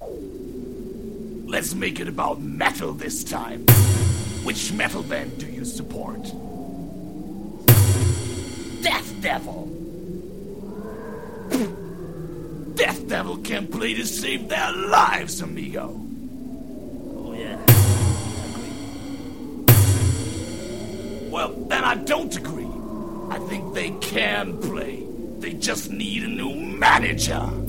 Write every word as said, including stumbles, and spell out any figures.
Let's make it about metal this time. Which metal band do you support? Death Devil! Death Devil can't play to save their lives, amigo! Oh yeah, Well, then I don't agree. I think they can play. They just need a new manager.